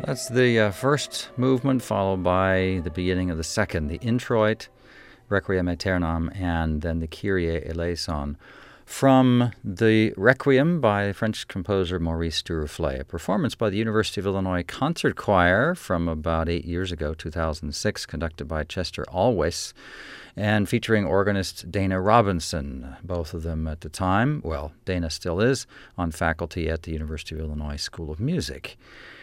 That's the first movement, followed by the beginning of the second, the Introit, Requiem Aeternam, and then the Kyrie eleison, from the Requiem by French composer Maurice Duruflé, a performance by the University of Illinois Concert Choir from about 8 years ago, 2006, conducted by Chester Alwys, and featuring organist Dana Robinson, both of them at the time, well, Dana still is, on faculty at the University of Illinois School of Music.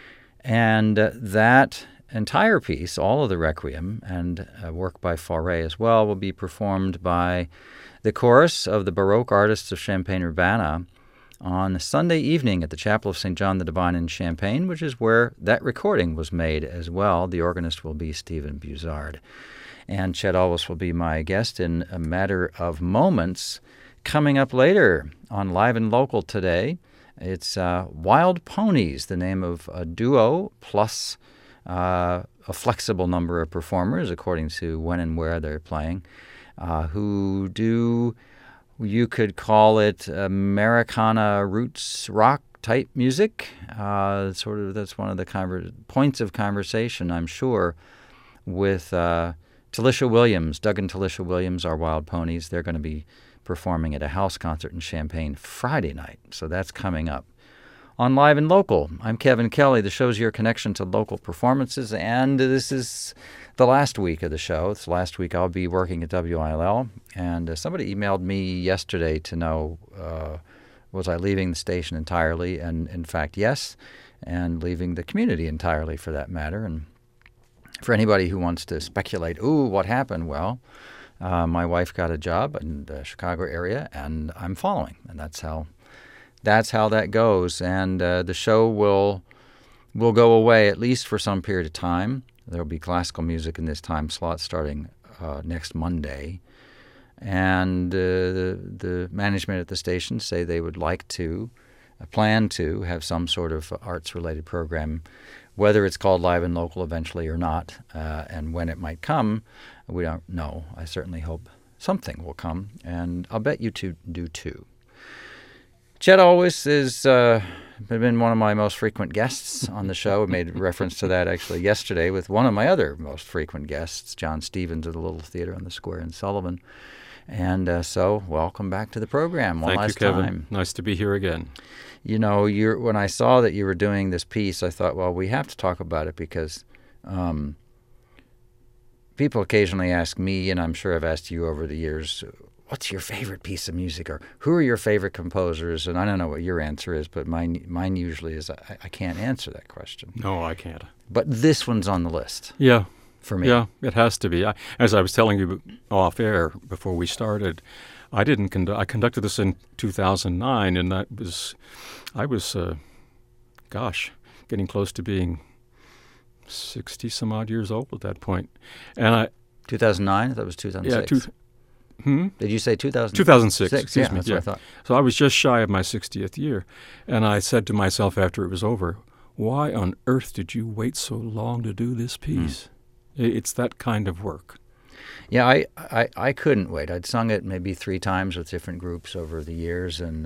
And that entire piece, all of the Requiem, and work by Fauré as well, will be performed by the chorus of the Baroque artists of Champaign-Urbana on Sunday evening at the Chapel of St. John the Divine in Champaign, which is where that recording was made as well. The organist will be Stephen Buzard. And Chet Alwys will be my guest in a matter of moments. Coming up later on Live and Local today, it's Wild Ponies, the name of a duo, plus a flexible number of performers, according to when and where they're playing, who do, you could call it Americana roots rock type music. That's one of the points of conversation, I'm sure, with Talisha Williams. Doug and Talisha Williams are Wild Ponies. They're going to be performing at a house concert in Champaign Friday night. So that's coming up. On Live and Local, I'm Kevin Kelly. The show's your connection to local performances, and this is the last week of the show. It's the last week I'll be working at WILL, and somebody emailed me yesterday to know, was I leaving the station entirely? And in fact, yes, and leaving the community entirely for that matter. And for anybody who wants to speculate, what happened? Well, my wife got a job in the Chicago area, and I'm following, and that's how that goes. And the show will go away at least for some period of time. There will be classical music in this time slot starting next Monday, and the management at the station say they would like to plan to have some sort of arts-related program. Whether it's called Live and Local eventually or not, and when it might come, we don't know. I certainly hope something will come, and I'll bet you two do too. Chet Alwys has been one of my most frequent guests on the show. I made reference to that actually yesterday with one of my other most frequent guests, John Stevens of the Little Theater on the Square in Sullivan. And so welcome back to the program one last time. Thank you, Kevin. Nice to be here again. You know, when I saw that you were doing this piece, I thought, well, we have to talk about it because people occasionally ask me, and I'm sure I've asked you over the years, what's your favorite piece of music, or who are your favorite composers? And I don't know what your answer is, but mine usually is I can't answer that question. No, I can't. But this one's on the list. Yeah. For me. Yeah, it has to be. As I was telling you off air before we started, I conducted this in 2009, and I was getting close to being 60 some odd years old at that point. And 2009? That was 2006. Yeah. Did you say 2006? 2006. Excuse me. That's what I thought. So I was just shy of my 60th year, and I said to myself after it was over, "Why on earth did you wait so long to do this piece?" It's that kind of work. Yeah, I couldn't wait. I'd sung it maybe 3 times with different groups over the years, and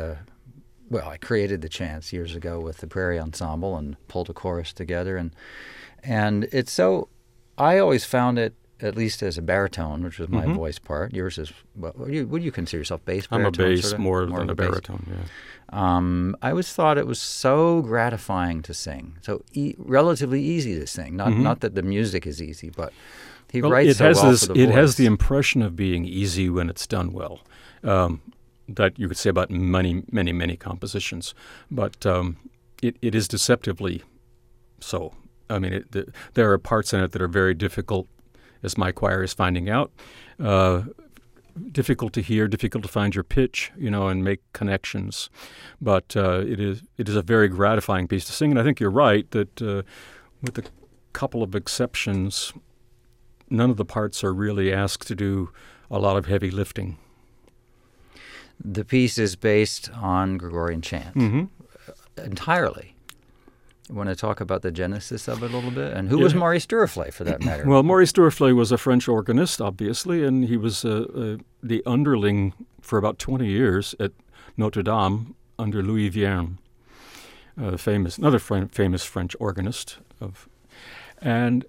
I created the chance years ago with the Prairie Ensemble and pulled a chorus together, and it's so. I always found it, at least as a baritone, which was my voice part. Yours is what do you consider yourself? Bass baritone? I'm a bass sort of? more than a baritone. Yeah. I always thought it was so gratifying to sing, so relatively easy to sing. Not that the music is easy, but he writes so well for the voice. It has the impression of being easy when it's done well. That you could say about many, many, many compositions, but it is deceptively so. I mean, there are parts in it that are very difficult, as my choir is finding out. Difficult to hear, difficult to find your pitch, and make connections. But it is a very gratifying piece to sing, and I think you're right that with a couple of exceptions, none of the parts are really asked to do a lot of heavy lifting. The piece is based on Gregorian chant entirely. You want to talk about the genesis of it a little bit? And who was Maurice Duruflé, for that matter? Well, Maurice Duruflé was a French organist, obviously, and he was the underling for about 20 years at Notre Dame under Louis Vierne. famous French organist, and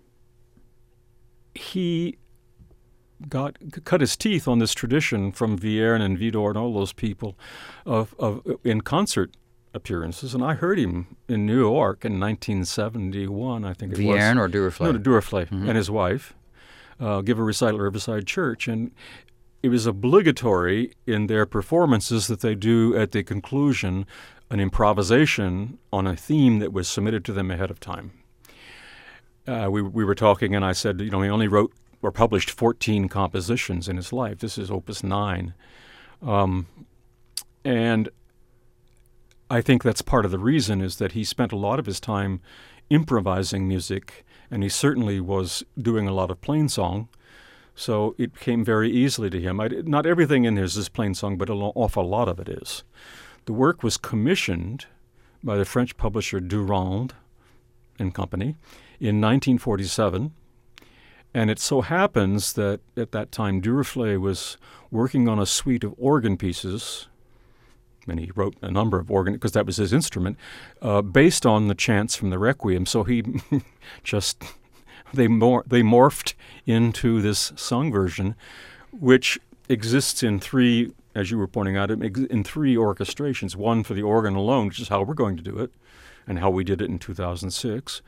he cut his teeth on this tradition from Vierne and Widor and all those people of in concert appearances. And I heard him in New York in 1971, I think it was. Vierne or Duruflé? No, Duruflé and his wife give a recital at Riverside Church. And it was obligatory in their performances that they do at the conclusion an improvisation on a theme that was submitted to them ahead of time. We were talking, and I said, he only wrote or published 14 compositions in his life. This is Opus 9. And I think that's part of the reason is that he spent a lot of his time improvising music, and he certainly was doing a lot of plain song. So it came very easily to him. Not everything in his is plain song, but an awful lot of it is. The work was commissioned by the French publisher Durand and Company in 1947. And it so happens that at that time Duruflé was working on a suite of organ pieces, and he wrote a number of organ, because that was his instrument, based on the chants from the Requiem. So he they morphed into this sung version, which exists in three, as you were pointing out, in three orchestrations. One for the organ alone, which is how we're going to do it, and how we did it in 2006.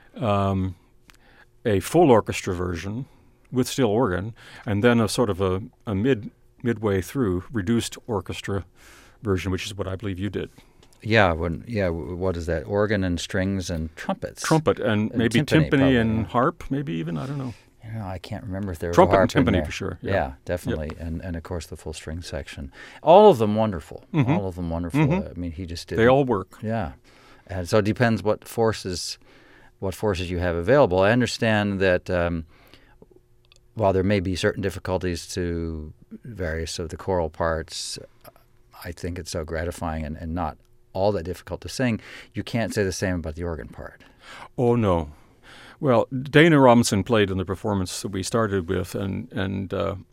A full orchestra version with still organ, and then a sort of a midway through reduced orchestra version, which is what I believe you did. Yeah, what is that? Organ and strings and trumpets. Trumpet and maybe timpani and harp, maybe even, I don't know. I can't remember if there was trumpet a harp and timpani in there. For sure. Yeah, definitely, yep. And of course the full string section. All of them wonderful. Mm-hmm. All of them wonderful. Mm-hmm. I mean, he just did. They all work. Yeah, and so it depends what forces you have available. I understand that while there may be certain difficulties to various of the choral parts, I think it's so gratifying and not all that difficult to sing. You can't say the same about the organ part. Oh, no. Well, Dana Robinson played in the performance that we started with, and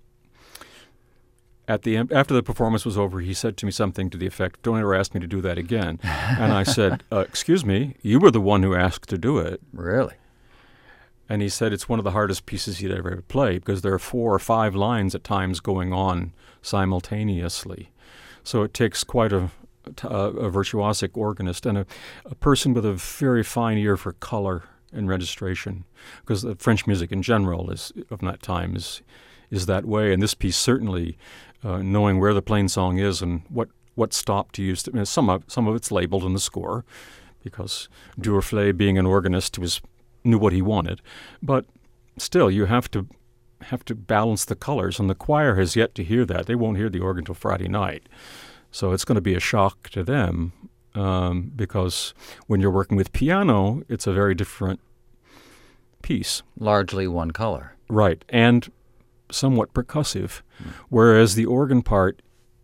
at the end, after the performance was over, he said to me something to the effect, "Don't ever ask me to do that again." And I said, "Excuse me, you were the one who asked to do it." Really? And he said it's one of the hardest pieces he'd ever play because there are 4 or 5 lines at times going on simultaneously. So it takes quite a virtuosic organist and a person with a very fine ear for color and registration, because the French music in general of that time is that way. And this piece certainly, knowing where the plain song is and what stop to use. Some of it's labeled in the score, because Duruflé, being an organist, knew what he wanted. But still, you have to balance the colors, and the choir has yet to hear that. They won't hear the organ till Friday night. So it's going to be a shock to them, because when you're working with piano, it's a very different piece. Largely one color. Right, and somewhat percussive, whereas the organ part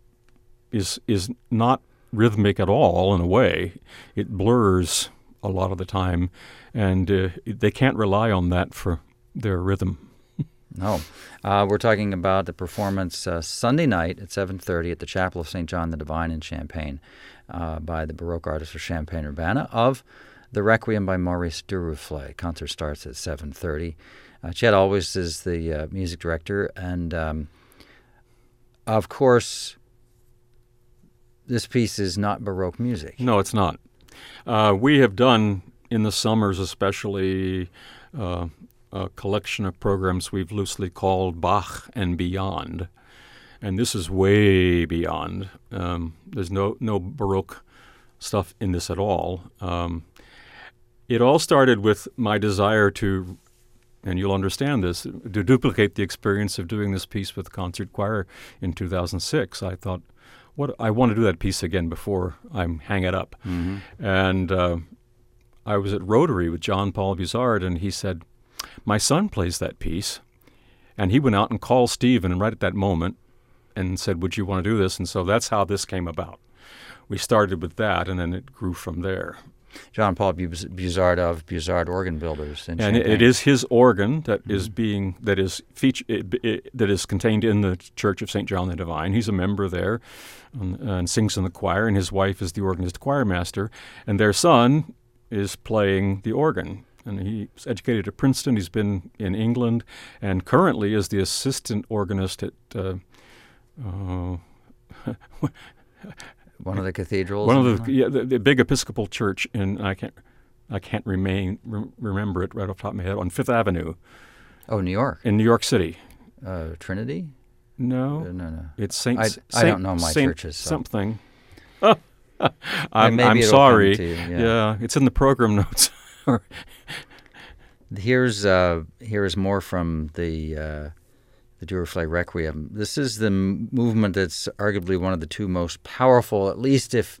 is not rhythmic at all in a way. It blurs a lot of the time, and they can't rely on that for their rhythm. No. We're talking about the performance Sunday night at 7:30 at the Chapel of St. John the Divine in Champaign by the Baroque artist of Champaign-Urbana of the Requiem by Maurice Duruflé. Concert starts at 7:30. Chet Always is the music director, and of course, this piece is not Baroque music. No, it's not. We have done, in the summers especially, a collection of programs we've loosely called Bach and Beyond. And this is way beyond. There's no Baroque stuff in this at all. It all started with my desire to, and you'll understand this, to duplicate the experience of doing this piece with the concert choir in 2006. I thought, I want to do that piece again before I hang it up. Mm-hmm. And I was at Rotary with John Paul Buzard, and he said, "My son plays that piece." And he went out and called Stephen, and right at that moment, and said, "Would you want to do this?" And so that's how this came about. We started with that, and then it grew from there. John Paul Buzard of Buzard Organ Builders in And Champaign. it is his organ that is being that is contained in the Church of St. John the Divine. He's a member there and sings in the choir, and his wife is the organist choir master, and their son is playing the organ. And he's educated at Princeton. He's been in England, and currently is the assistant organist at one of the cathedrals. The big Episcopal church in I can't remember it right off the top of my head, on Fifth Avenue. Oh, New York. In New York City. Trinity? No. No. It's Saint. I don't know my churches. So. Something. Maybe I'm it'll sorry. come to you, Yeah, it's in the program notes. Here's more from the Duruflé Requiem. This is the movement that's arguably one of the two most powerful, at least if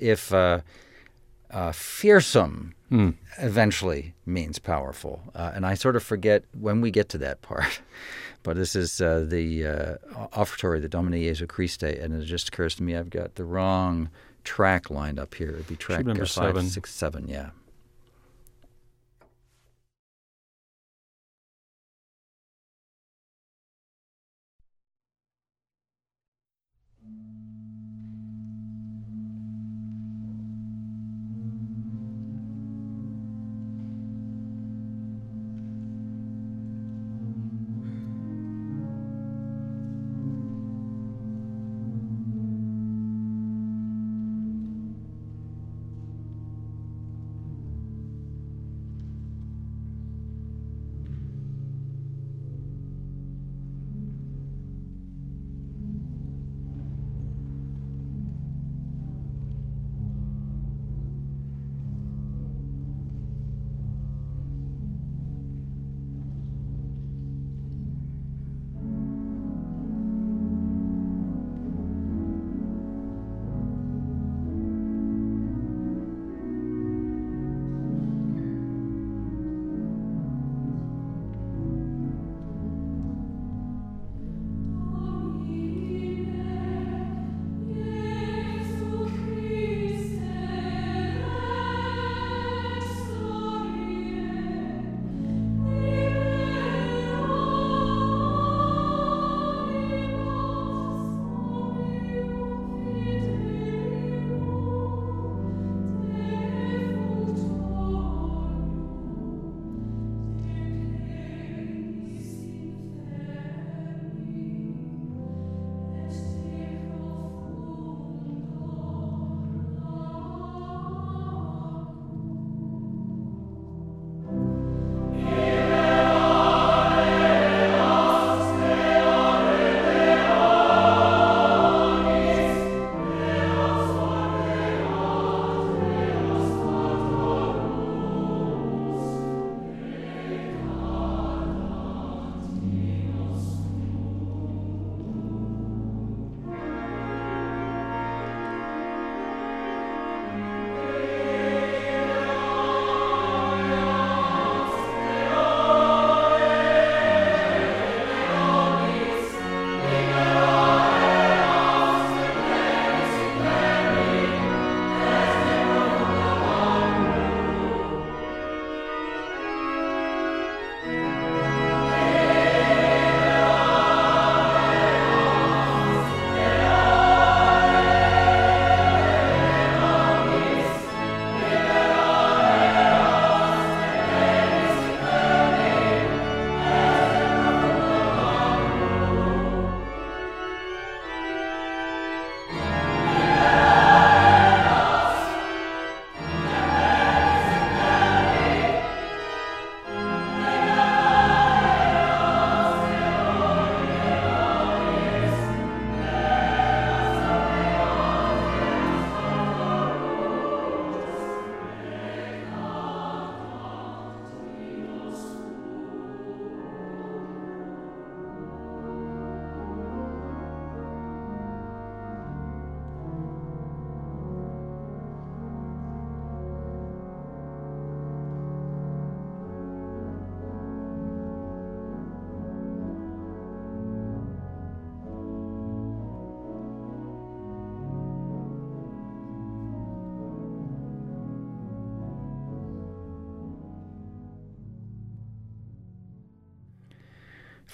fearsome eventually means powerful. And I sort of forget when we get to that part. But this is the offertory, the Domine Jesu Christe, and it just occurs to me I've got the wrong track lined up here. It'd be track number 5, 7. 6, 7, yeah.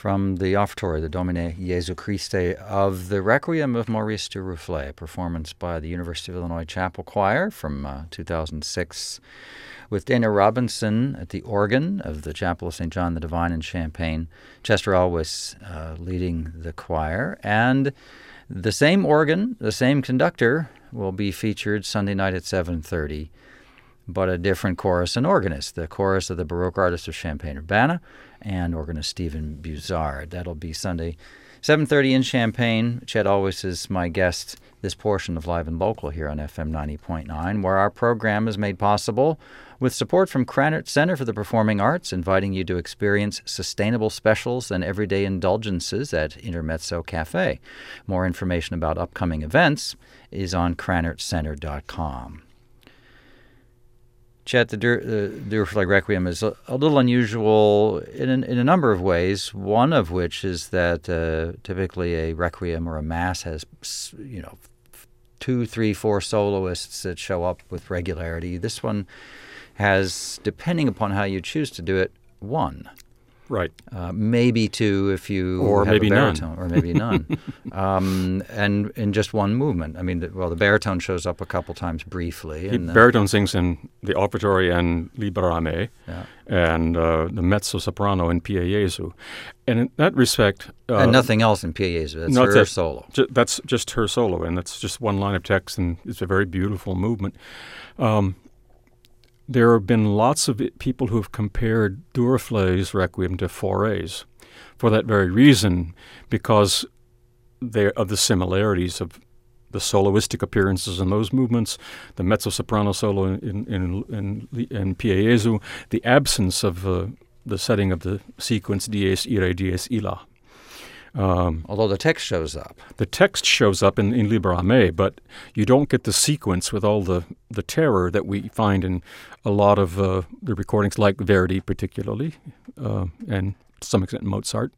from the offertory, the Domine Jesu Christe, of the Requiem of Maurice Duruflé, a performance by the University of Illinois Chapel Choir from 2006, with Dana Robinson at the organ of the Chapel of St. John the Divine in Champaign, Chester Alwis leading the choir, and the same organ, the same conductor, will be featured Sunday night at 7:30, but a different chorus and organist, the chorus of the Baroque artists of Champaign-Urbana and organist Stephen Buzard. That'll be Sunday, 7:30 in Champaign. Chet Alwis is my guest this portion of Live and Local here on FM 90.9, where our program is made possible with support from Krannert Center for the Performing Arts, inviting you to experience sustainable specials and everyday indulgences at Intermezzo Cafe. More information about upcoming events is on krannertcenter.com. Chet, the Duruflé Requiem is a little unusual in a number of ways, one of which is that typically a requiem or a mass has, 2, 3, 4 soloists that show up with regularity. This one has, depending upon how you choose to do it, 1. Right. Maybe 2 if you or have maybe a baritone, none. or maybe none. And in just one movement. I mean, the baritone shows up a couple times briefly. The baritone sings in the offertory and Libera Me, and the mezzo-soprano in Pie Jesu. And in that respect... and nothing else in Pie Jesu. That's her solo. That's just her solo, and that's just one line of text, and it's a very beautiful movement. There have been lots of people who have compared Duruflé's Requiem to Fauré's for that very reason, because of the similarities of the soloistic appearances in those movements, the mezzo-soprano solo in Pie Jesu, the absence of the setting of the sequence Dies Irae, Dies Illa. Although the text shows up. The text shows up in Libera Me, but you don't get the sequence with all the terror that we find in a lot of the recordings, like Verdi particularly, and to some extent Mozart.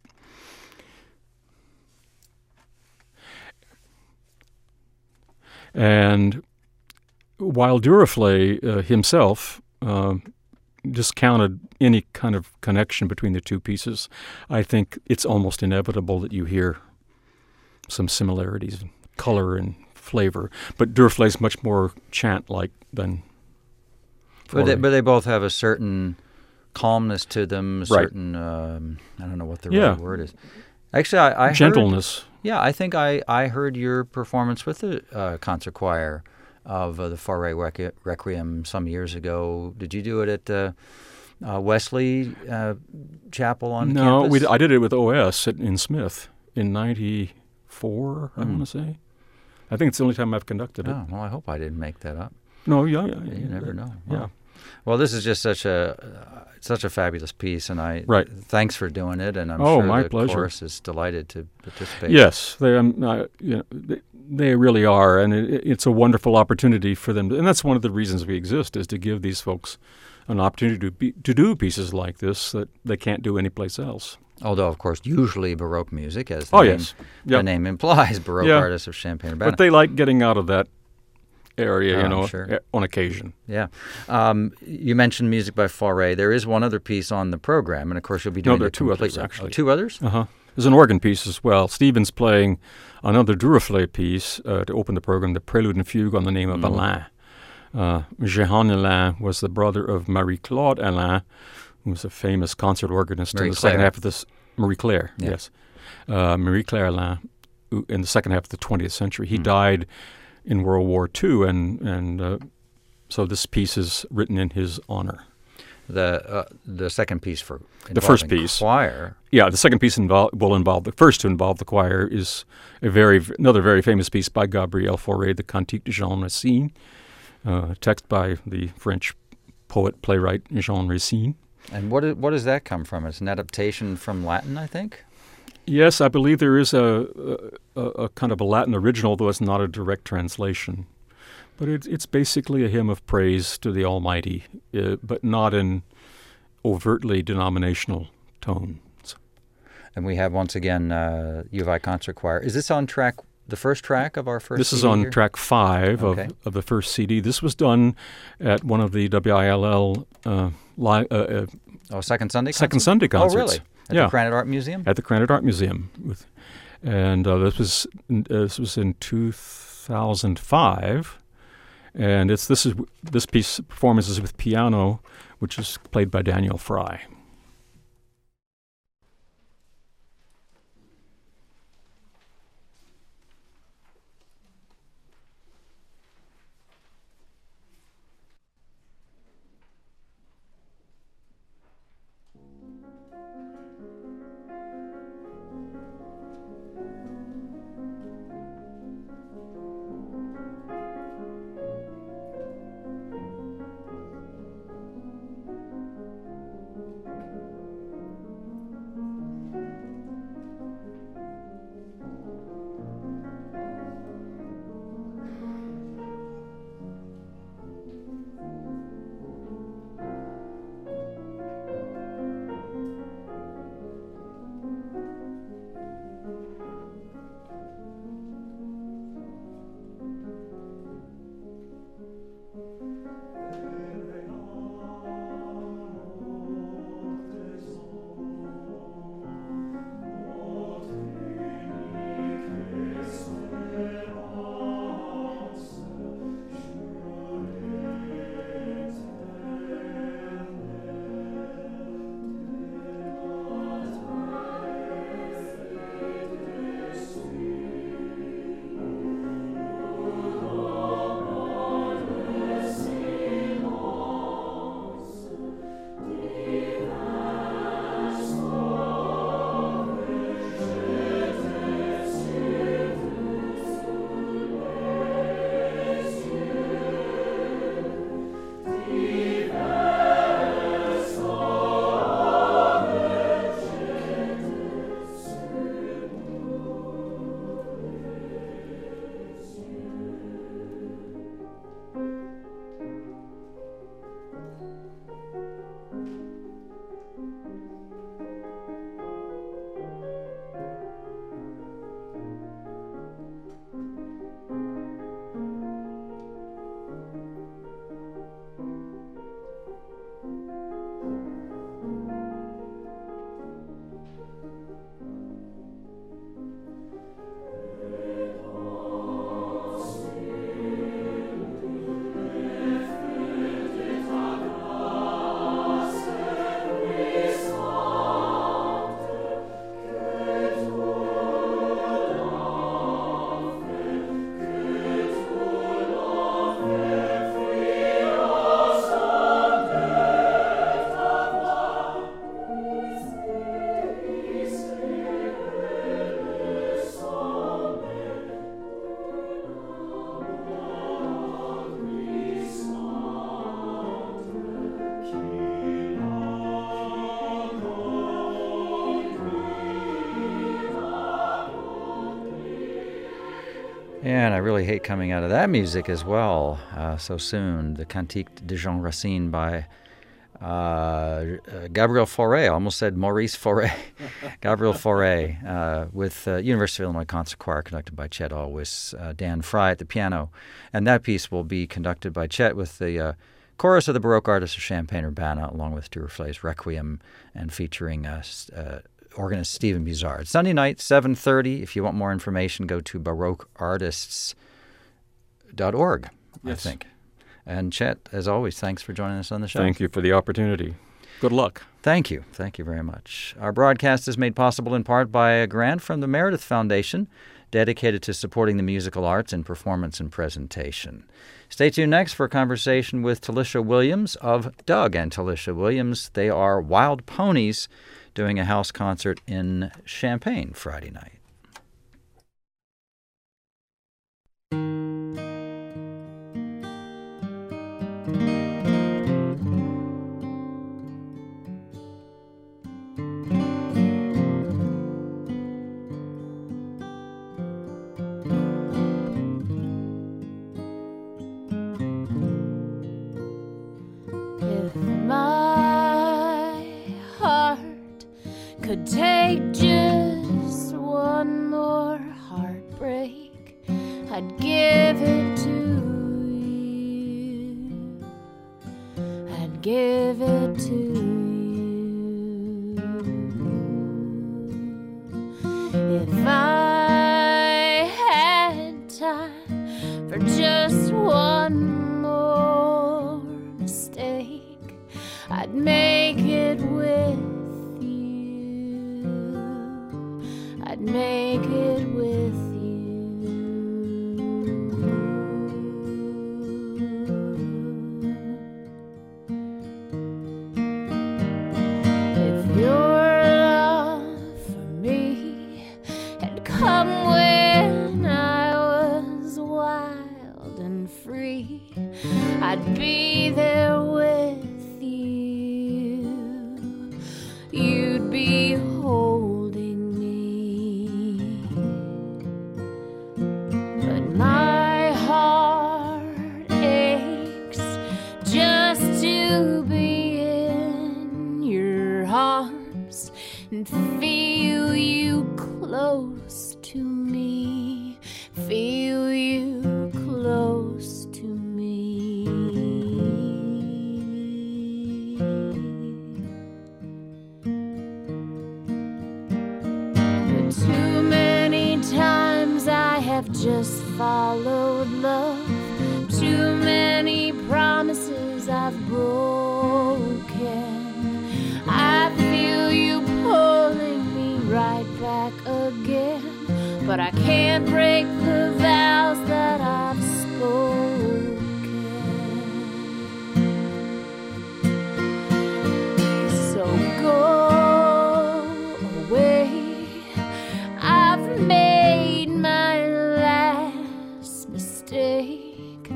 And while Duruflé himself discounted any kind of connection between the two pieces, I think it's almost inevitable that you hear some similarities in color and flavor. But Duruflé's much more chant-like than Fauré. But they both have a certain calmness to them, a certain, I don't know what the right word is. Actually, I gentleness. I think I heard your performance with the concert choir of the Fauré Requiem some years ago. Did you do it at Wesley Chapel on campus? No, I did it with OS in Smith in 94, I want to say. I think it's the only time I've conducted it. Oh, well, I hope I didn't make that up. No, You never know. Yeah. Well, this is just such a fabulous piece, and thanks for doing it, and I'm sure my the pleasure. chorus is delighted to participate. Yes, they really are, and it's a wonderful opportunity for them. And that's one of the reasons we exist, is to give these folks an opportunity to do pieces like this that they can't do anyplace else. Although, of course, usually Baroque music, as the name implies, Baroque artists of Champaign-Urbana. But they like getting out of that area, sure. on occasion. Yeah. You mentioned music by Fauré. There is one other piece on the program, and of course you'll be doing there are two others, actually. 2 others? Uh-huh. There's an organ piece as well. Stephen's playing another Duruflé piece to open the program, the Prelude and Fugue on the name of Alain. Jehan Alain was the brother of Marie-Claude Alain, who was a famous concert organist in the second half of this. Marie-Claire, yes. Marie-Claire Alain, in the second half of the 20th century. He died in World War II, and so this piece is written in his honor. The second piece the first piece choir. Yeah, the second piece will involve the first to involve the choir is another very famous piece by Gabriel Fauré, the Cantique de Jean Racine, text by the French poet playwright Jean Racine. And what does that come from? It's an adaptation from Latin, I think. Yes, I believe there is a kind of a Latin original, though it's not a direct translation. But it's basically a hymn of praise to the Almighty, but not in overtly denominational tones. And we have, once again, U of I Concert Choir. Is this on the first track of our first This CD is on here? track 5 of the first CD. This was done at one of the WILL Second Sunday concerts? Second Sunday concerts. Oh, really? At the Krannert Art Museum? At the Krannert Art Museum. This was in 2005. And this performance is with piano, which is played by Daniel Fry. And I really hate coming out of that music as well so soon. The Cantique de Jean Racine by Gabriel Fauré. I almost said Maurice Fauré. Gabriel Fauré with University of Illinois Concert Choir, conducted by Chet Alwis, Dan Fry at the piano. And that piece will be conducted by Chet with the chorus of the Baroque artists of Champaign-Urbana, along with Duruflé's Requiem, and featuring organist Stephen Buzard. Sunday night, 7:30. If you want more information, go to baroqueartists.org, yes. I think. And Chet, as always, thanks for joining us on the show. Thank you for the opportunity. Good luck. Thank you. Thank you very much. Our broadcast is made possible in part by a grant from the Meredith Foundation, dedicated to supporting the musical arts in performance and presentation. Stay tuned next for a conversation with Talisha Williams of Doug and Talisha Williams. They are Wild Ponies, doing a house concert in Champaign Friday night. Could take just one more heartbreak, I'd give it to you. I'd give it to you. for just one more mistake. I'd make it with you. I'd make it with you. If your love for me had come when I was wild and free, I'd be there with you. You'd be holding me. But my heart aches just to be in your arms and feel you close to me. Feel you close to me. But too many times I have just followed love. Too many promises I've broken. I feel you pulling me right back again, but I can't break the vows that I've spoken. So go away. I've made my last mistake.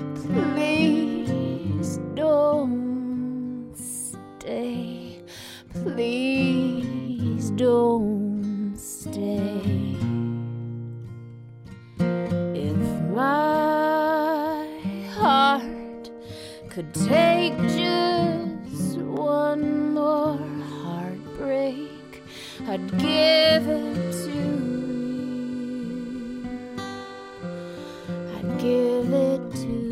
Please don't stay. Please don't stay. If my heart could take just one more heartbreak, I'd give it to you. I'd give it to you.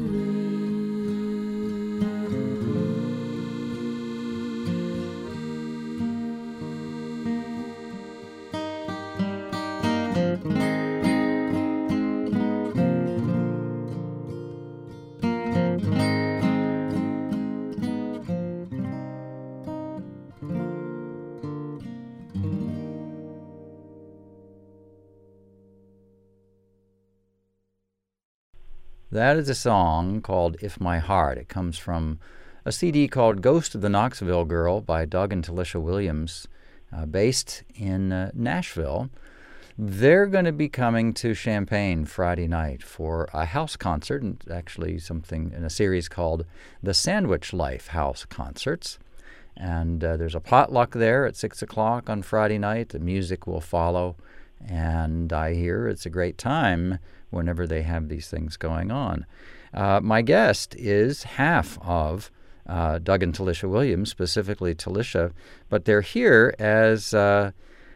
That is a song called If My Heart. It comes from a CD called Ghost of the Knoxville Girl by Doug and Talisha Williams, based in Nashville. They're going to be coming to Champaign Friday night for a house concert, and actually something in a series called the Sandwich Life House Concerts. And there's a potluck there at 6 o'clock on Friday night. The music will follow, and I hear it's a great time whenever they have these things going on. My guest is half of Doug and Talisha Williams, specifically Talisha, but they're here as a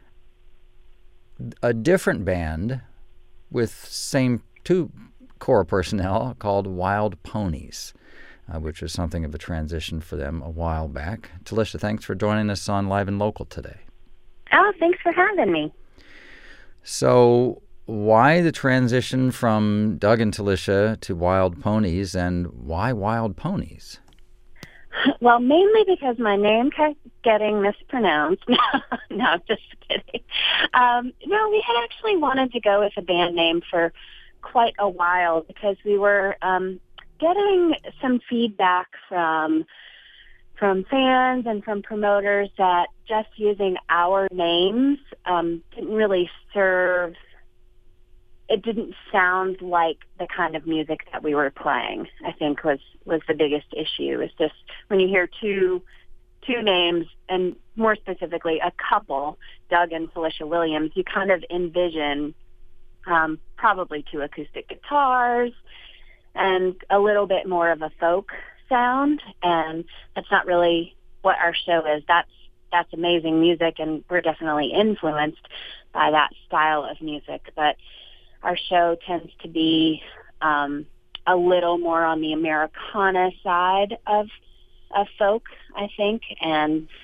different band with same two core personnel called Wild Ponies, which was something of a transition for them a while back. Talisha, thanks for joining us on Live and Local today. Oh, thanks for having me. So why the transition from Doug and Talisha to Wild Ponies, and why Wild Ponies? Well, mainly because my name kept getting mispronounced. No, just kidding. No, we had actually wanted to go with a band name for quite a while because we were getting some feedback from fans and from promoters that just using our names didn't really serve. It didn't sound like the kind of music that we were playing, I think was the biggest issue. It's just when you hear two names, and more specifically a couple, Doug and Talisha Williams, you kind of envision probably two acoustic guitars and a little bit more of a folk sound, and that's not really what our show is. That's amazing music, and we're definitely influenced by that style of music, but our show tends to be a little more on the Americana side of folk, I think, and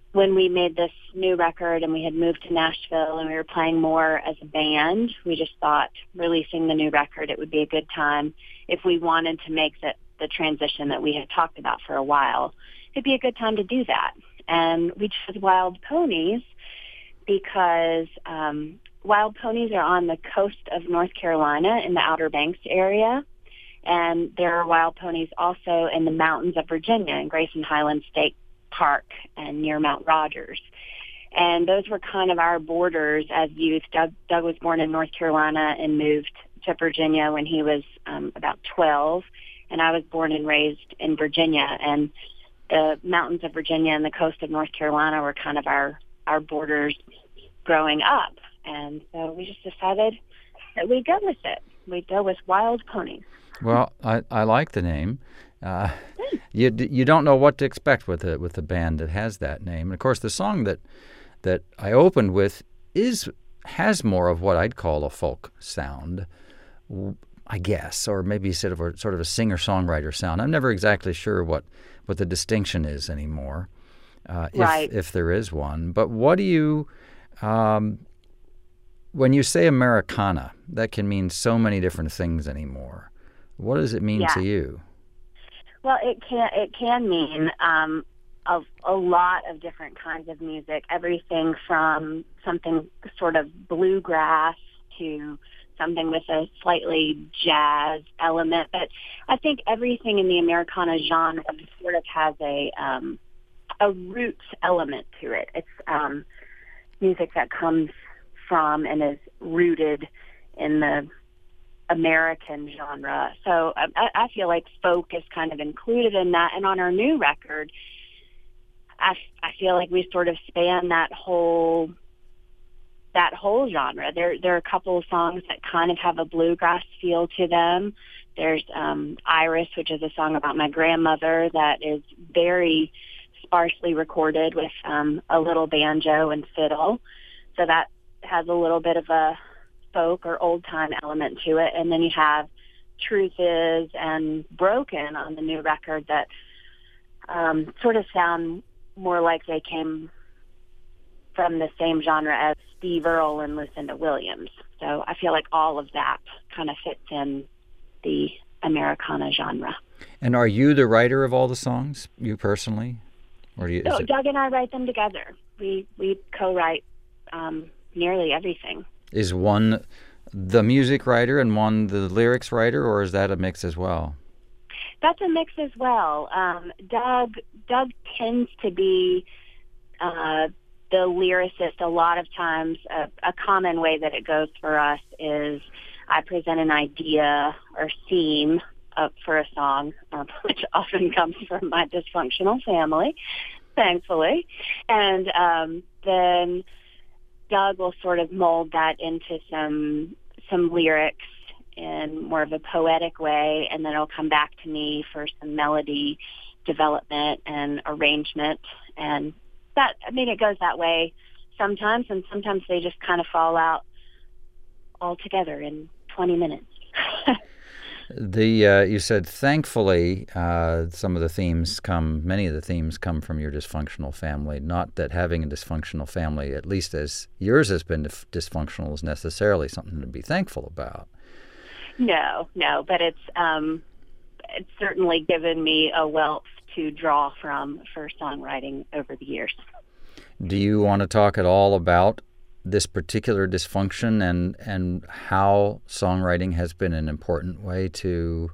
when we made this new record and we had moved to Nashville and we were playing more as a band, we just thought releasing the new record, it would be a good time if we wanted to make the transition that we had talked about for a while. It'd be a good time to do that. And we chose Wild Ponies because Wild Ponies are on the coast of North Carolina in the Outer Banks area. And there are wild ponies also in the mountains of Virginia in Grayson Highlands State Park and near Mount Rogers. And those were kind of our borders as youth. Doug was born in North Carolina and moved to Virginia when he was about 12. And I was born and raised in Virginia. And the mountains of Virginia and the coast of North Carolina were kind of our borders growing up. And so we just decided that we'd go with it. We'd go with Wild Ponies. Well, I like the name. You don't know what to expect with a band that has that name. And of course, the song that I opened with has more of what I'd call a folk sound, I guess, or maybe sort of a singer-songwriter sound. I'm never exactly sure what the distinction is anymore, if there is one. But what do you, when you say Americana, that can mean so many different things anymore. What does it mean to you? Well, it can mean a lot of different kinds of music, everything from something sort of bluegrass to something with a slightly jazz element. But I think everything in the Americana genre sort of has a roots element to it. It's music that comes from and is rooted in the American genre. So I feel like folk is kind of included in that. And on our new record, I feel like we sort of span that whole genre. There are a couple of songs that kind of have a bluegrass feel to them. There's Iris, which is a song about my grandmother that is very sparsely recorded with a little banjo and fiddle. So that has a little bit of a folk or old time element to it. And then you have Truth Is and Broken on the new record that sort of sound more like they came from the same genre as Steve Earle and Lucinda Williams. So I feel like all of that kind of fits in the Americana genre. And are you the writer of all the songs, you personally? Or do you, Doug and I write them together. We co-write nearly everything. Is one the music writer and one the lyrics writer, or is that a mix as well? That's a mix as well. Doug tends to be the lyricist. A lot of times, a common way that it goes for us is I present an idea or theme for a song, which often comes from my dysfunctional family, thankfully, and then Doug will sort of mold that into some lyrics in more of a poetic way, and then it'll come back to me for some melody development and arrangement. And that, I mean, it goes that way sometimes, and sometimes they just kind of fall out all together in 20 minutes. You said thankfully many of the themes come from your dysfunctional family. Not that having a dysfunctional family, at least as yours has been dysfunctional, is necessarily something to be thankful about. No, but it's certainly given me a wealth to draw from for songwriting over the years. Do you want to talk at all about this particular dysfunction and how songwriting has been an important way to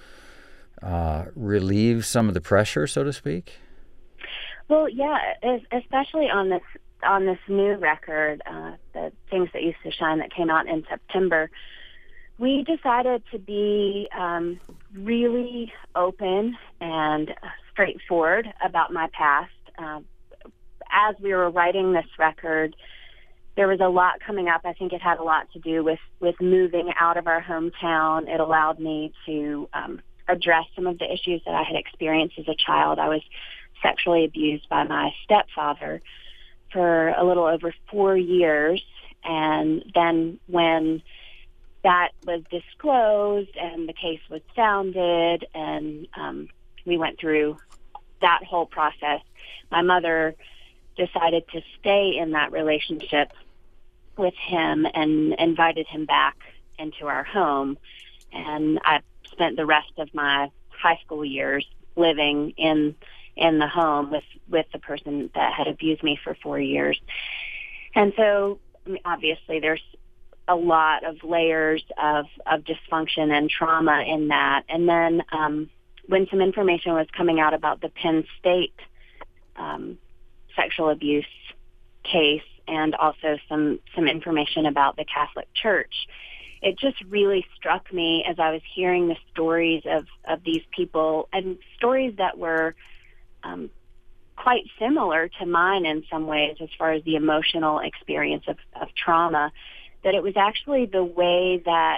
relieve some of the pressure, so to speak? Well, yeah, especially on this new record, the Things That Used to Shine that came out in September, we decided to be really open and straightforward about my past. As we were writing this record, there was a lot coming up. I think it had a lot to do with moving out of our hometown. It allowed me to address some of the issues that I had experienced as a child. I was sexually abused by my stepfather for a little over 4 years. And then when that was disclosed and the case was founded and we went through that whole process, my mother decided to stay in that relationship with him and invited him back into our home. And I spent the rest of my high school years living in the home with the person that had abused me for 4 years. And so, I mean, obviously, there's a lot of layers of dysfunction and trauma in that. And then when some information was coming out about the Penn State sexual abuse case, and also some information about the Catholic Church, it just really struck me as I was hearing the stories of these people, and stories that were quite similar to mine in some ways as far as the emotional experience of trauma, that it was actually the way that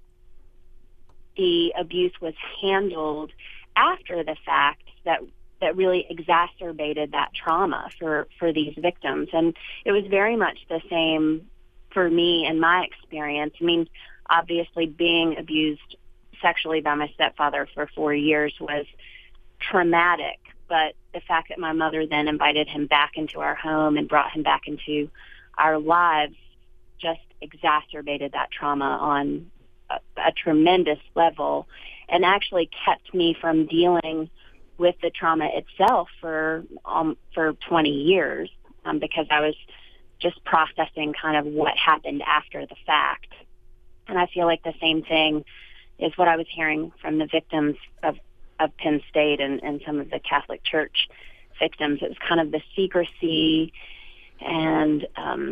the abuse was handled after the fact that really exacerbated that trauma for these victims. And it was very much the same for me in my experience. I mean, obviously being abused sexually by my stepfather for 4 years was traumatic, but the fact that my mother then invited him back into our home and brought him back into our lives just exacerbated that trauma on a tremendous level, and actually kept me from dealing with the trauma itself for 20 years because I was just processing kind of what happened after the fact. And I feel like the same thing is what I was hearing from the victims of Penn State and some of the Catholic Church victims. It was kind of the secrecy and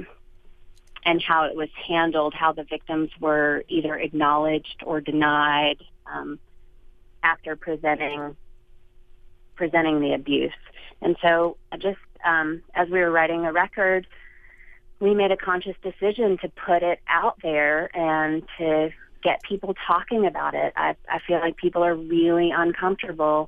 how it was handled, how the victims were either acknowledged or denied after presenting the abuse. And so just as we were writing the record, we made a conscious decision to put it out there and to get people talking about it. I feel like people are really uncomfortable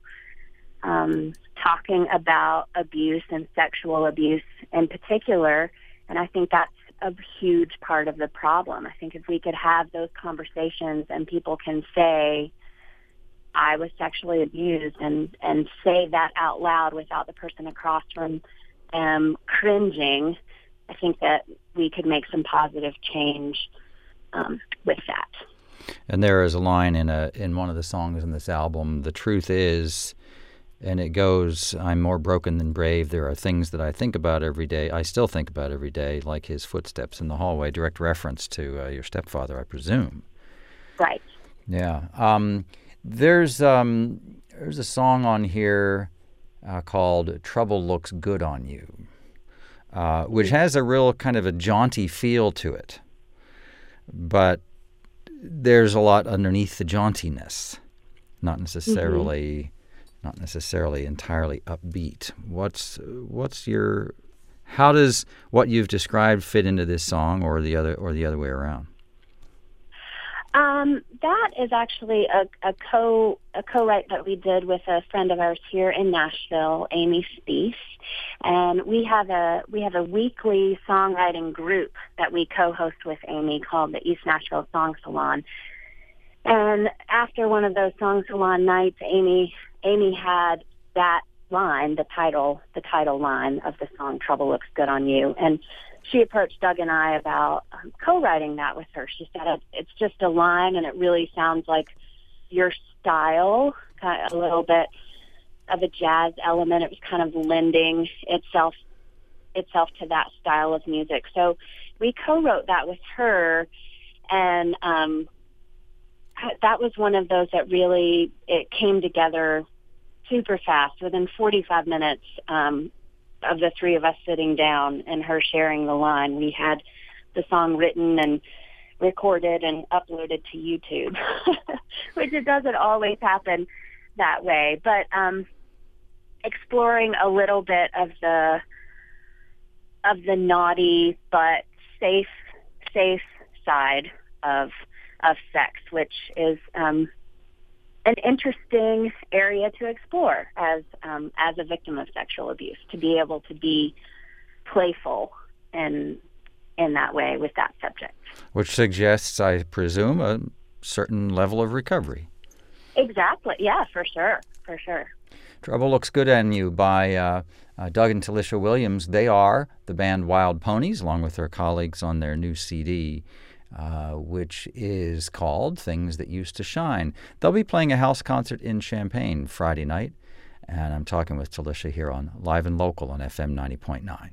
talking about abuse and sexual abuse in particular, and I think that's a huge part of the problem. I think if we could have those conversations and people can say, I was sexually abused, and say that out loud without the person across from them cringing, I think that we could make some positive change with that. And there is a line in one of the songs in this album, "The truth is," and it goes, "I'm more broken than brave. There are things that I think about every day. I still think about every day, like his footsteps in the hallway." Direct reference to your stepfather, I presume. Right. Yeah. There's a song on here called "Trouble Looks Good on You," which has a real kind of a jaunty feel to it. But there's a lot underneath the jauntiness, not necessarily entirely upbeat. How does what you've described fit into this song, or the other way around? That is actually a co-write that we did with a friend of ours here in Nashville, Amy Spiess, and we have a weekly songwriting group that we co-host with Amy called the East Nashville Song Salon. And after one of those Song Salon nights, Amy had that line, the title line of the song "Trouble Looks Good on You," and she approached Doug and I about co-writing that with her. She said, it's just a line, and it really sounds like your style, kind of a little bit of a jazz element. It was kind of lending itself to that style of music. So we co-wrote that with her, and that was one of those that really, it came together super fast. Within 45 minutes of the three of us sitting down and her sharing the line, we had the song written and recorded and uploaded to YouTube, which it doesn't always happen that way. But exploring a little bit of the naughty but safe side of sex, which is an interesting area to explore as a victim of sexual abuse, to be able to be playful in that way with that subject. Which suggests, I presume, a certain level of recovery. Exactly. Yeah, for sure. Trouble Looks Good on You by Doug and Talisha Williams. They are the band Wild Ponies, along with their colleagues on their new CD, which is called Things That Used to Shine. They'll be playing a house concert in Champaign Friday night, and I'm talking with Talisha here on Live and Local on FM 90.9.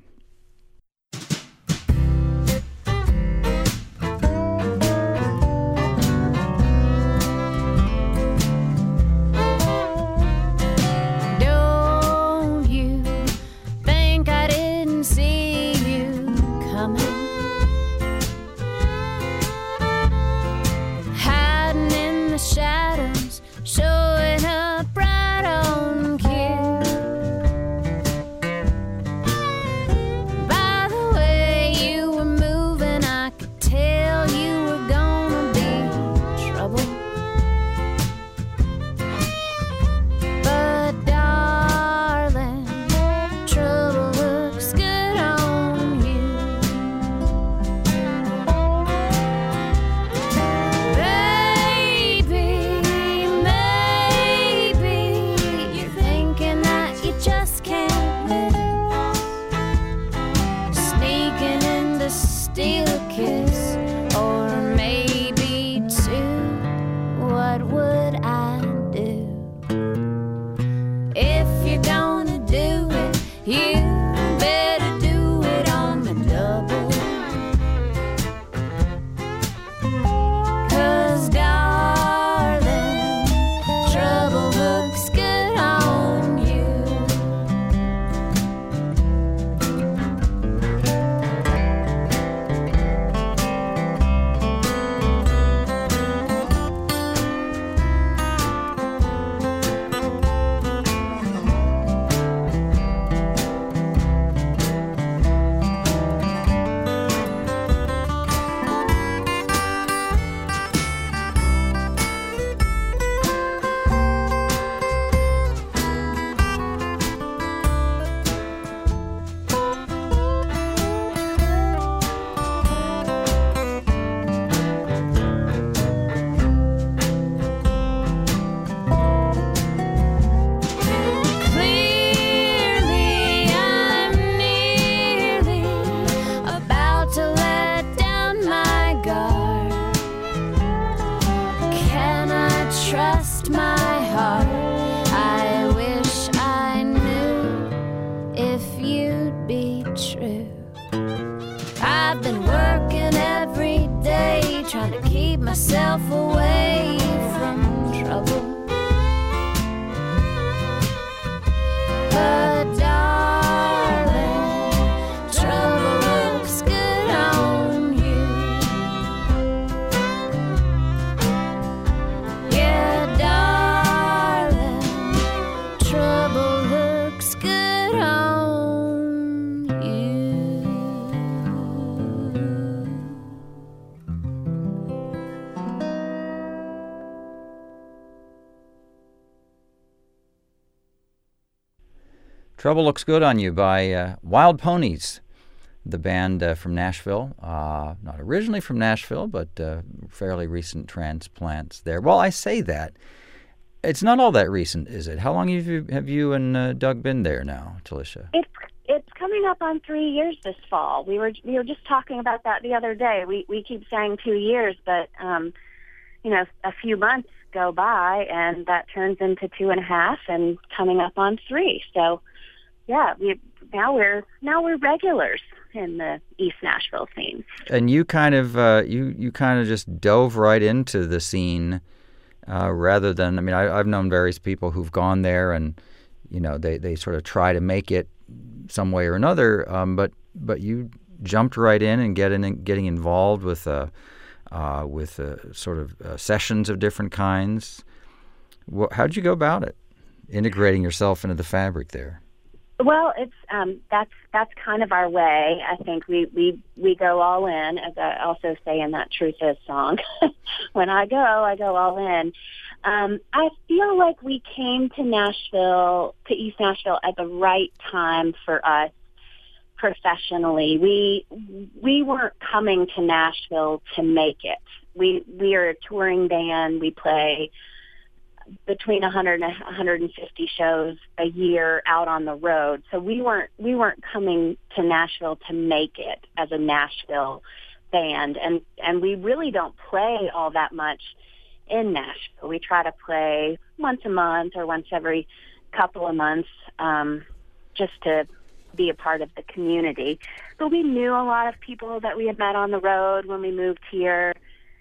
Trouble Looks Good on You by Wild Ponies, the band from Nashville. Not originally from Nashville, but fairly recent transplants there. Well, I say that. It's not all that recent, is it? How long have you and Doug been there now, Talisha? It's coming up on 3 years this fall. We were just talking about that the other day. We keep saying 2 years, but a few months go by, and that turns into 2.5, and coming up on 3. So, yeah, now we're regulars in the East Nashville scene. And you kind of you kind of just dove right into the scene, rather than, I mean, I've known various people who've gone there, and they sort of try to make it some way or another, but you jumped right in and getting involved with sort of sessions of different kinds. How'd you go about it, integrating yourself into the fabric there? Well, it's that's kind of our way. I think we go all in, as I also say in that Truth Is song. When I go all in. I feel like we came to East Nashville at the right time for us professionally. We weren't coming to Nashville to make it. We are a touring band. We play between 100 and 150 shows a year out on the road. So we weren't coming to Nashville to make it as a Nashville band, and we really don't play all that much in Nashville. We try to play once a month or once every couple of months, just to be a part of the community. But we knew a lot of people that we had met on the road when we moved here.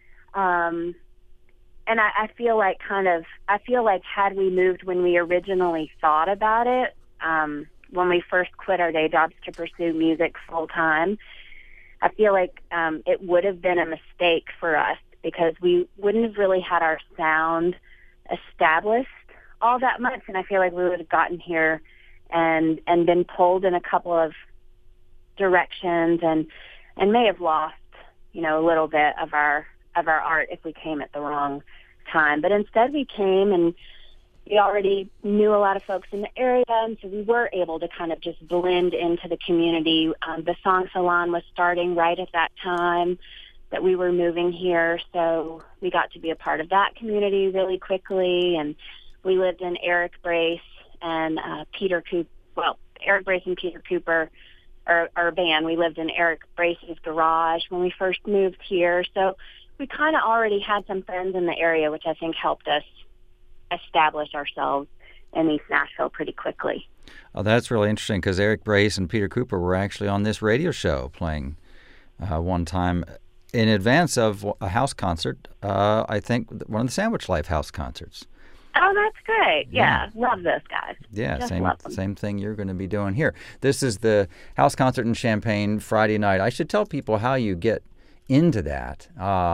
And I feel like had we moved when we originally thought about it, when we first quit our day jobs to pursue music full time, I feel like it would have been a mistake for us because we wouldn't have really had our sound established all that much. And I feel like we would have gotten here and been pulled in a couple of directions and may have lost, a little bit of our art if we came at the wrong time. But instead we came and we already knew a lot of folks in the area, and so we were able to kind of just blend into the community. The Song Salon was starting right at that time that we were moving here, so we got to be a part of that community really quickly, and we lived in Eric Brace and Peter Cooper. Well, Eric Brace and Peter Cooper, our band, we lived in Eric Brace's garage when we first moved here, so we kind of already had some friends in the area, which I think helped us establish ourselves in East Nashville pretty quickly. Oh, that's really interesting because Eric Brace and Peter Cooper were actually on this radio show playing one time in advance of a house concert, I think one of the Sandwich Life house concerts. Oh, that's great. Yeah. Love those guys. Yeah, same thing you're going to be doing here. This is the house concert in Champaign Friday night. I should tell people how you get into that.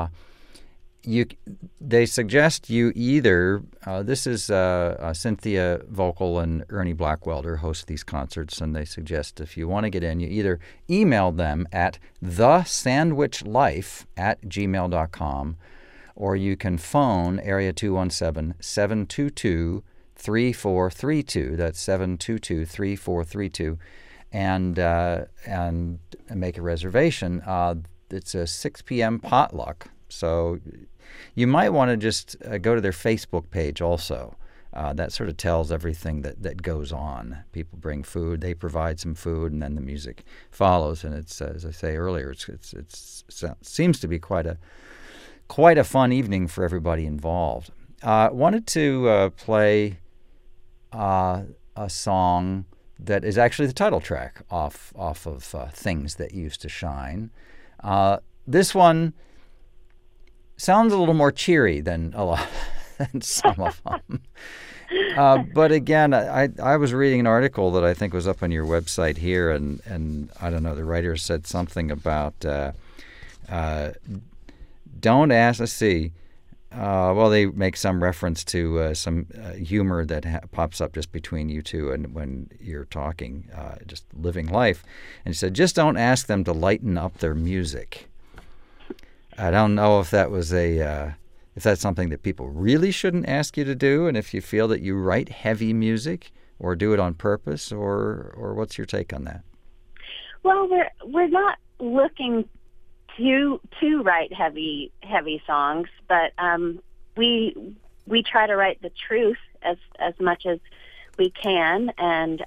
They suggest you either, this is Cynthia Vocal and Ernie Blackwelder host these concerts, and they suggest if you want to get in, you either email them at thesandwichlife@gmail.com, or you can phone area 217-722-3432. That's 722-3432, and make a reservation. It's a 6 p.m. potluck, so you might want to just go to their Facebook page also. That sort of tells everything that goes on. People bring food, they provide some food, and then the music follows. And it's, as I say earlier, it seems to be quite a fun evening for everybody involved. Wanted to play a song that is actually the title track off of Things That Used to Shine. This one sounds a little more cheery than some of them. But again, I was reading an article that I think was up on your website here, and I don't know, the writer said something about don't ask, let's see, well, they make some reference to some humor that pops up just between you two and when you're talking, just living life. And he said, just don't ask them to lighten up their music. I don't know if that was if that's something that people really shouldn't ask you to do, and if you feel that you write heavy music or do it on purpose, or what's your take on that? Well, we're not looking to write heavy songs, but we try to write the truth as much as we can, and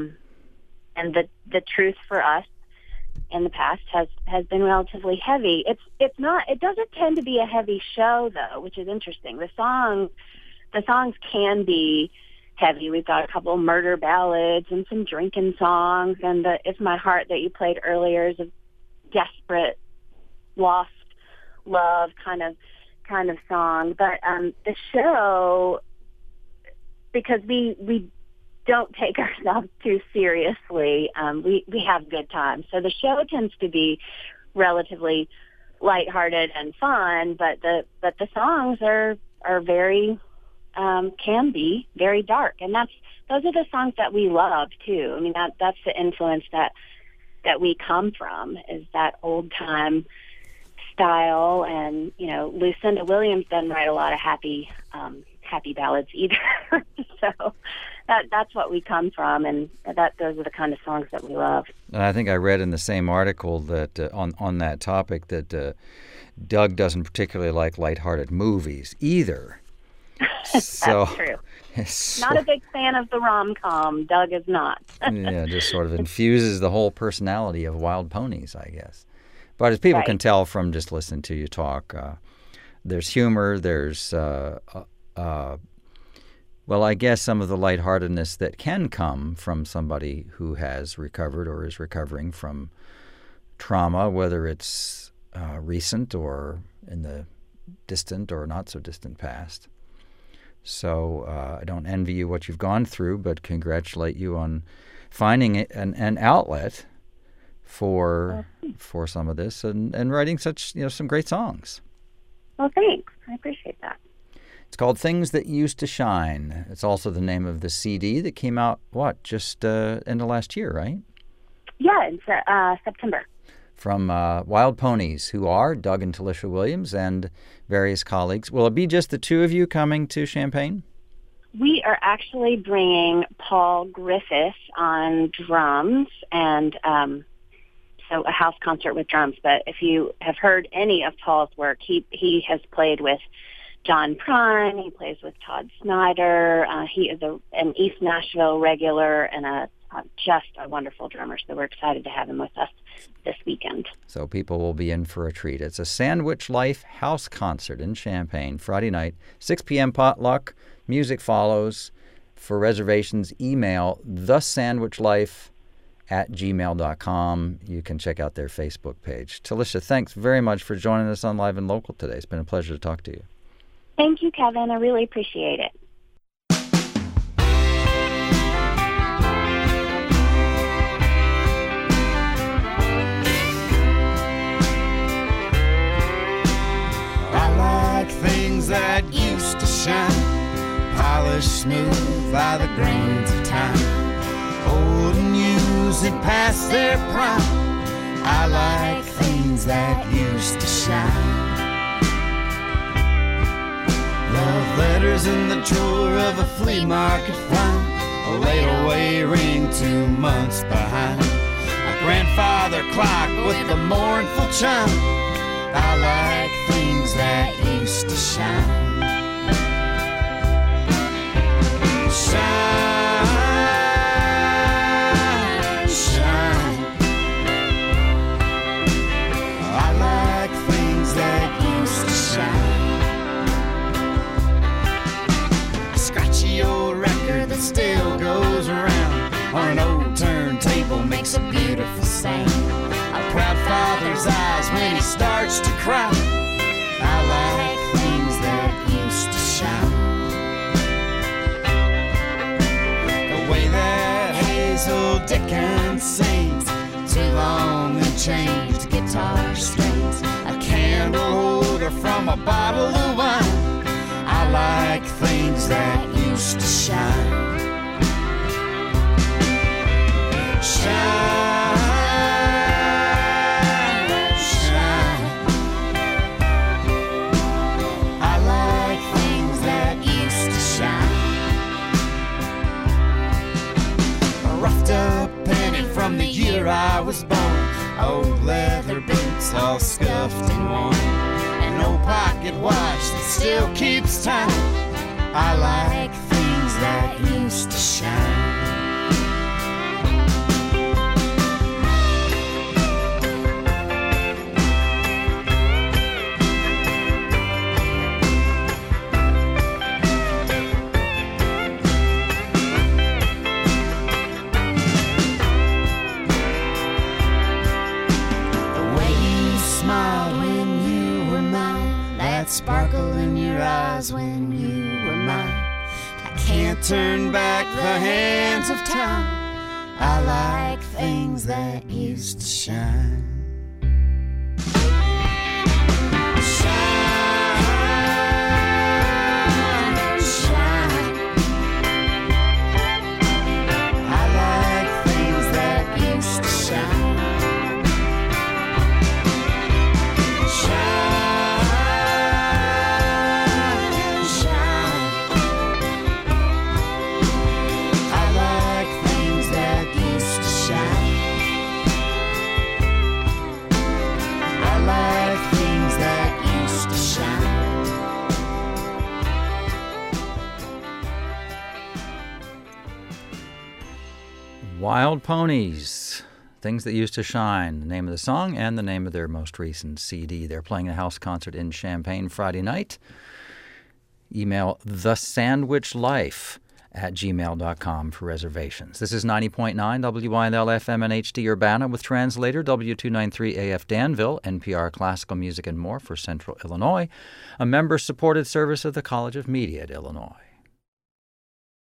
the truth for us in the past has been relatively heavy. It doesn't tend to be a heavy show though, which is interesting. The songs can be heavy. We've got a couple of murder ballads and some drinking songs, and the It's My Heart that you played earlier is a desperate, lost love kind of song. But the show, because we don't take ourselves too seriously, we have good times. So the show tends to be relatively lighthearted and fun, but the songs are very can be very dark, and those are the songs that we love too. I mean, that's the influence that we come from, is that old time style. And Lucinda Williams doesn't write a lot of happy ballads either. So that's what we come from, and those are the kind of songs that we love. And I think I read in the same article that on that topic that Doug doesn't particularly like lighthearted movies either. So, That's true. so- Not a big fan of the rom-com. Doug is not. yeah, just sort of infuses the whole personality of Wild Ponies, I guess. But as people Right. can tell from just listening to you talk, there's humor, there's, well, I guess some of the lightheartedness that can come from somebody who has recovered or is recovering from trauma, whether it's recent or in the distant or not so distant past. So I don't envy you what you've gone through, but congratulate you on finding an outlet for some of this and writing such some great songs. Well, thanks. I appreciate that. It's called Things That Used to Shine. It's also the name of the CD that came out, just end of last year, right? Yeah, in September. From Wild Ponies, who are Doug and Talisha Williams and various colleagues. Will it be just the two of you coming to Champaign? We are actually bringing Paul Griffith on drums and so a house concert with drums. But if you have heard any of Paul's work, he has played with John Prine. He plays with Todd Snyder. He is an East Nashville regular and just a wonderful drummer. So we're excited to have him with us this weekend. So people will be in for a treat. It's a Sandwich Life house concert in Champaign, Friday night, 6 p.m. potluck. Music follows. For reservations, email thesandwichlife@gmail.com. You can check out their Facebook page. Talisha, thanks very much for joining us on Live and Local today. It's been a pleasure to talk to you. Thank you, Kevin. I really appreciate it. I like things that used to shine, polished smooth by the grains of time, old and used and past their prime. I like things that used to shine. Love letters in the drawer of a flea market find, a late-away ring 2 months behind, a grandfather clock with a mournful chime. I like things that used to shine. Shine, shine. I like things that used to shine. A scratchy old record that still goes around on an old turntable makes a beautiful sound. A proud father's eyes when he starts to cry. I like things that used to shine. The way that Hazel Dickens sings, too long and changed guitar strings, a candle holder from a bottle of wine. I like things that used to shine. Shine, shine. I like things that used to shine. A roughed up penny from the year I was born, old leather boots all scuffed and worn, an old pocket watch that still keeps time. I like things that used to shine. Sparkle in your eyes when you were mine. I can't turn back the hands of time. I like things that used to shine. Shine, shine. I like things that used to shine. Wild Ponies, Things That Used to Shine, the name of the song and the name of their most recent CD. They're playing a house concert in Champaign Friday night. Email thesandwichlife@gmail.com for reservations. This is 90.9 WYLL-FM and HD Urbana with translator W293 AF Danville, NPR Classical Music and More for Central Illinois, a member-supported service of the College of Media at Illinois.